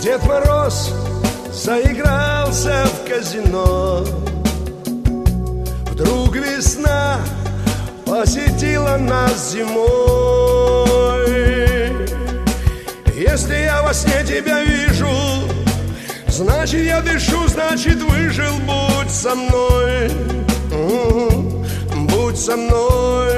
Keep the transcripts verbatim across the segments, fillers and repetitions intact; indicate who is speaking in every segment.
Speaker 1: Дед Мороз заигрался в казино. Вдруг весна посетила нас зимой. Если я во сне тебя вижу, значит я дышу, значит выжил. Будь со мной, будь со мной.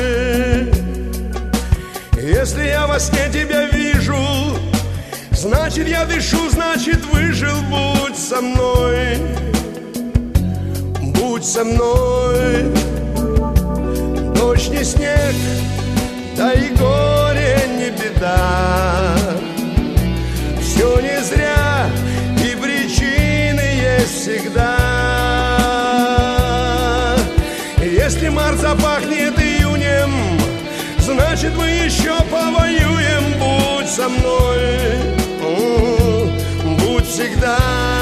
Speaker 1: Если я во сне тебя вижу, значит я дышу, значит выжил. Будь со мной, будь со мной. Дождь не снег, да и горе не беда. Все не зря, и причины есть всегда. Если март запахнет июнем, значит мы еще повоюем. Будь со мной, будь всегда.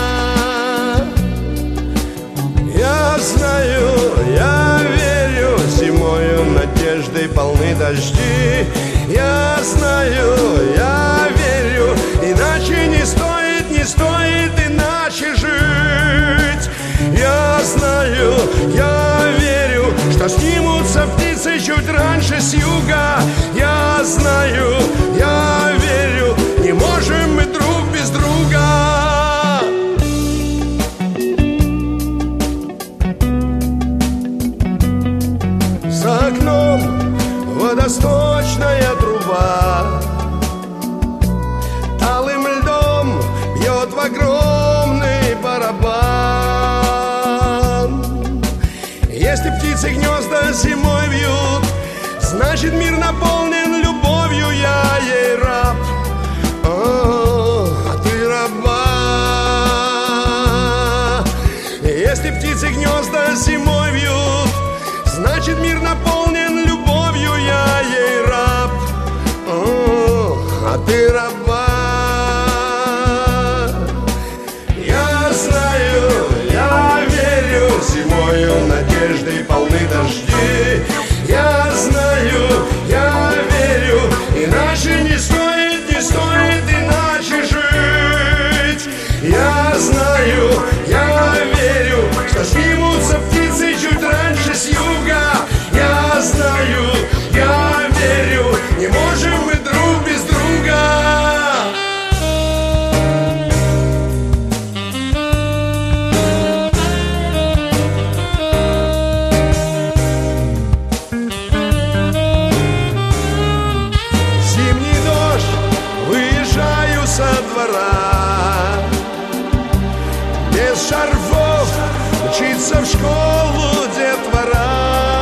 Speaker 1: Я знаю, я верю, зимою надеждой полны дожди. Я знаю, я верю, иначе не стоит, не стоит иначе жить. Я знаю, я верю, что снимутся птицы чуть раньше с юга. Я знаю, я верю, не можем мы друг без друга. За окном водосточная труба талым льдом бьет в огромный барабан. Если птицы гнезда зимой вьют, значит мир наполнен любовью. Я ей раб, а ты раба. Если птицы гнезда зимой вьют, значит мир наполнен любовью. Я ей раб, а ты раба. Я знаю, я верю, зимою надеждой полны дожди. Я знаю, я верю, иначе не стоит, не стоит иначе жить. Я знаю, я верю, что снимутся птицы чуть раньше с юга. Я знаю, я верю, не можем мы друг без друга. Зимний дождь, выезжаю со двора. Без шарфов мчится в школу детвора.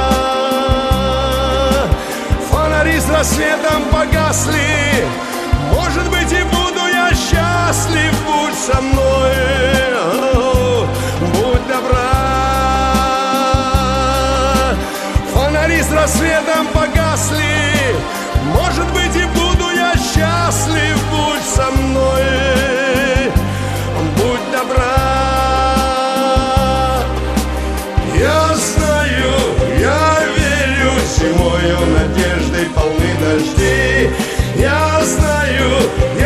Speaker 1: Фонари с рассветом погасли, может быть и буду я счастлив. Будь со мной, будь добра. Фонари с рассветом погасли, может быть и буду я счастлив. Будь со мной, будь добра. Я знаю, я верю, зимою надеждой полны дожди. Я знаю,